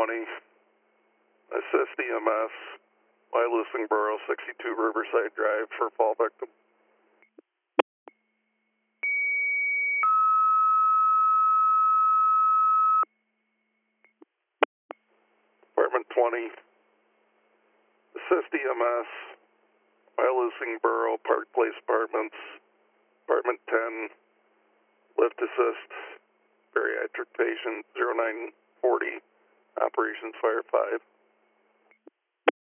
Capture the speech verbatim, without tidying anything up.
twenty, assist E M S, Wyalusing-Borough, sixty-two Riverside Drive for fall victim. Department twenty, assist E M S, Wyalusing-Borough, Park Place Apartments, Department ten, lift assist, bariatric patient, zero nine forty, Operations Fire five.